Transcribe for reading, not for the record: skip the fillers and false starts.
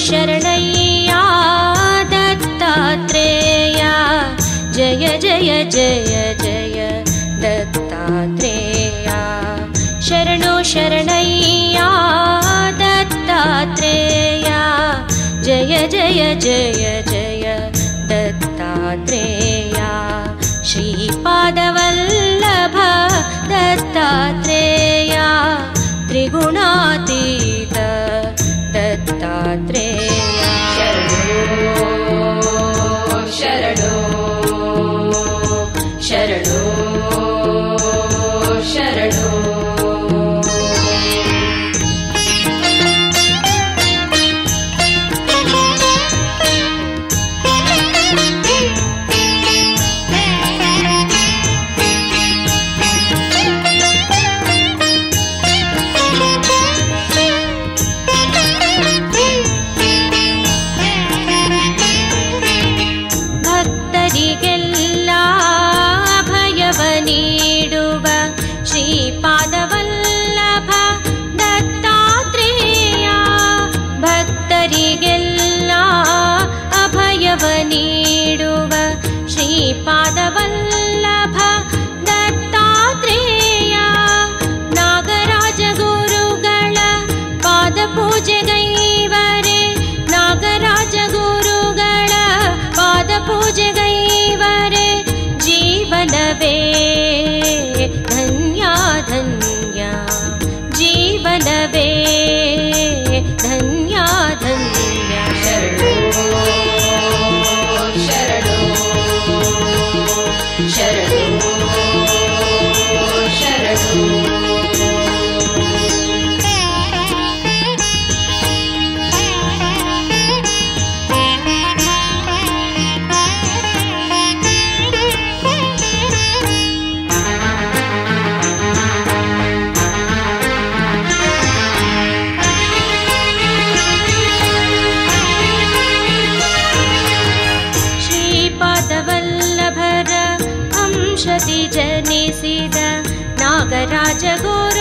ಶರಣಯ್ಯ ದತ್ತಾತ್ರೇಯ ಜಯ ಜಯ ಜಯ ಜಯ ದತ್ತಾತ್ರೇಯ ಶರಣೋ ಶರಣಯ್ಯ ದತ್ತಾತ್ರೇಯ ಜಯ ಜಯ ಜಯ ಜಯ ದತ್ತಾತ್ರೇಯ ಶ್ರೀಪಾದವಲ್ಲಭ ದತ್ತಾತ್ರೇಯ ತ್ರಿಗುಣಾತೀತ ದತ್ತಾತ್ರೇಯ ಶರಣೋ ಶರಣೋ ಶರಣೋ ನೀಡುವ ಶ್ರೀಪಾದವಲ್ಲಭ ದತ್ತಾತ್ರೇಯ ಭಕ್ತರಿಗೆಲ್ಲ ಅಭಯವ ನೀಡುವ ಶ್ರೀಪಾದವಲ್ಲಭ ದತ್ತಾತ್ರೇಯ ನಾಗರಾಜ ಗುರುಗಳ ಪಾದ ಪೂಜೆಗೈವರೆ ನಾಗರಾಜ ಗುರುಗಳ ಪಾದ ಪೂಜೆಗೈವರೆ ಜೀವನವೇ ಧನ್ಯ ಧನ್ಯ ಜೀವನವೇ ಧನ್ಯ ಧನ್ಯ ಶರಣೋ ಶರಣೋ ಶರಣೋ ಶರಣೋ ಶ್ರೀಪಾದವಲ್ಲಭರ ಅಂಶದಿ ಜನಿಸಿದ ನಾಗರಾಜ ಗುರು